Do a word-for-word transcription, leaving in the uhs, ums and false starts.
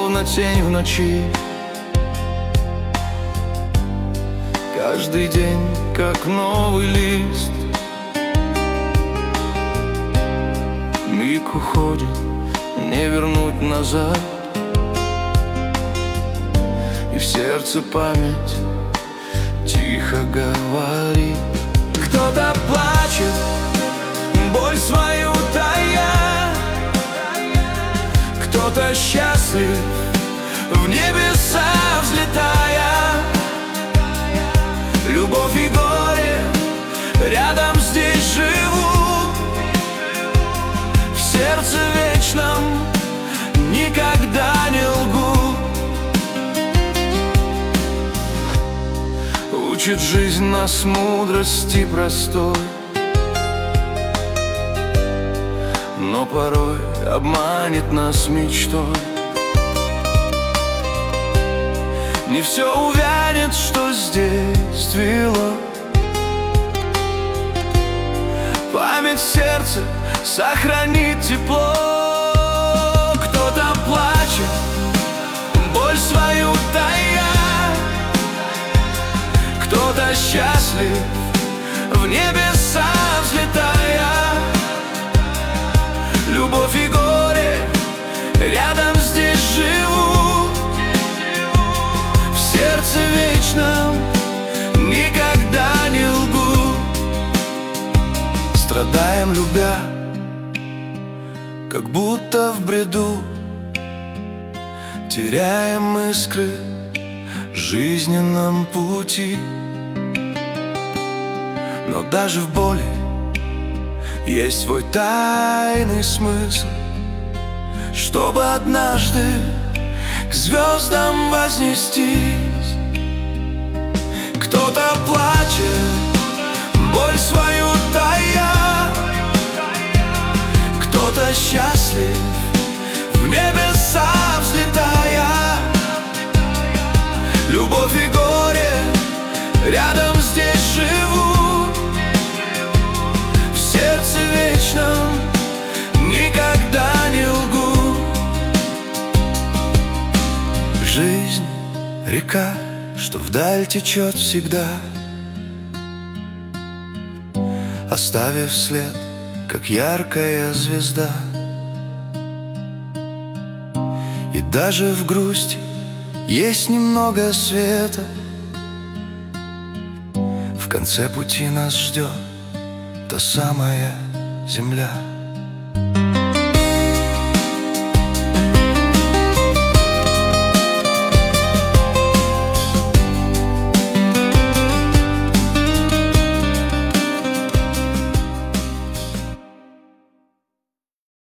словно тень в ночи. Каждый день, как новый лист. Миг уходит, не вернуть назад. И в сердце память тихо говорит. Кто-то плачет, боль свою тая, кто-то счастлив, в небеса взлетая. Любовь и горе рядом здесь живут. В сердце вечном никогда не лгут. Учит жизнь нас мудрости простой, но порой обманет нас мечтой. Не все увянет, что здесь цвело. Память в сердце сохранит тепло. Кто-то плачет, боль свою тая, кто-то счастлив, в небеса взлетая. Любовь и горе рядом здесь живут. В сердце вечном никогда не лгут. Страдаем, любя, как будто в бреду, теряем искры в жизненном пути. Но даже в боли есть свой тайный смысл, чтобы однажды к звездам вознестись. Кто-то плачет, боль свою тая, кто-то счастлив, в небеса взлетая. Любовь и горе рядом здесь живут. В сердце вечном никогда не лгут. Жизнь — река, что вдаль течет всегда, оставив след, как яркая звезда. И даже в грусти есть немного света. В конце пути нас ждет та самая земля.